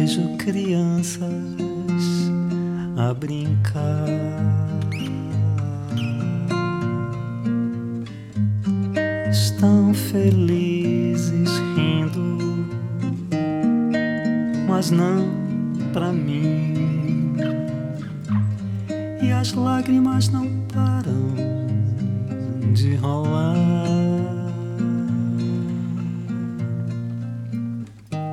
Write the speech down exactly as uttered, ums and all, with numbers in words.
vejo crianças a brincar. Estão felizes rindo, mas não pra mim. E as lágrimas não param de rolar.